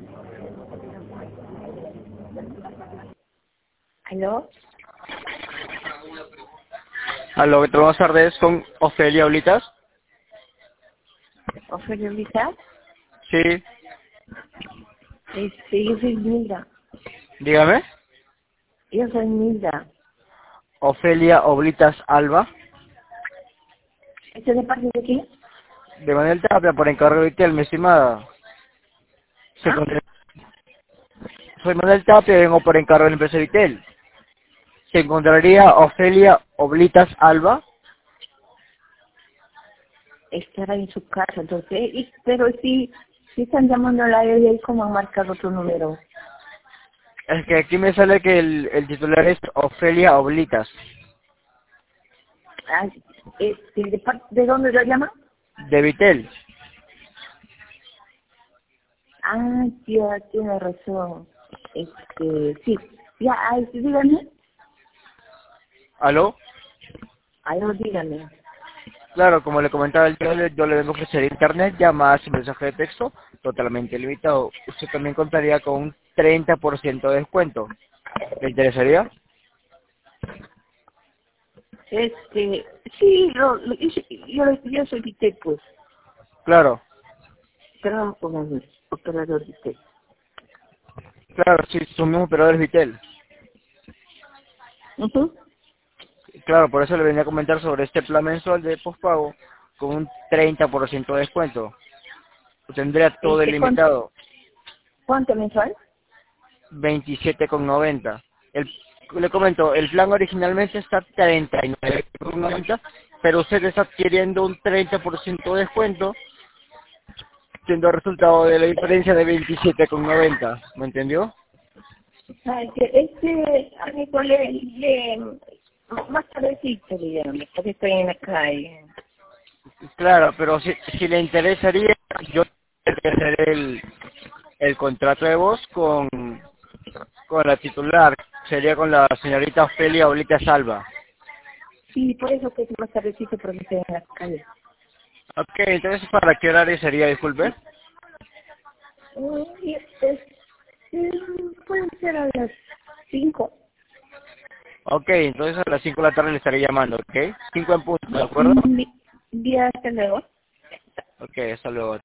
¿Aló? Aló, buenas tardes, con Ofelia Oblitas. ¿Ofelia Lisa? Sí, Yo soy Milda. dígame. Yo soy Milda. Ofelia Oblitas Alba, ¿Este es de parte de quién? de Manuel Tapia, por encargo de Vitel, mi estimada. Se ¿Ah? encuentra- Soy Manuel Tapia, vengo por encargo de la empresa Vitel. ¿Se encontraría Ofelia Oblitas Alba? Estará en su casa, entonces. Pero si están llamando a la de él, ¿cómo han marcado otro número? Es que aquí me sale que el titular es Ofelia Oblitas, Ah, ¿de dónde lo llama? de Vitel. Ah, ya, tiene razón. Sí. Ya, dígame. ¿Aló? Aló, dígame. Claro, como le comentaba, yo le vengo a ofrecer internet, llamadas y mensaje de texto totalmente limitado. Usted también contaría con un 30% de descuento. ¿Le interesaría? Sí, yo soy Vitel, pues. Claro, Trabajo con el operador Vitel. claro, sí, somos operadores Vitel. Ujú. Claro, por eso le venía a comentar sobre este plan mensual de postpago con un 30% de descuento. Tendría todo ¿Cuánto, ilimitado, cuánto mensual? 27,90. Le comento, el plan originalmente está 39,90, pero usted está adquiriendo un 30% de descuento, siendo resultado de la diferencia de 27,90. ¿Me entendió? Ay, amigo, más tardecito, digamos, porque estoy en la calle. Claro, pero si le interesaría, yo tendría que hacer el contrato de voz con la titular, sería con la señorita Ofelia Oblita Salva. Sí, por eso que es más tardecito, porque estoy en la calle. Ok, entonces ¿para qué horario sería, disculpe? Y puede ser a las 5. Ok, entonces a las 5 de la tarde le estaré llamando, ¿ok? 5 en punto, ¿de acuerdo? Día hasta luego. Ok, hasta luego.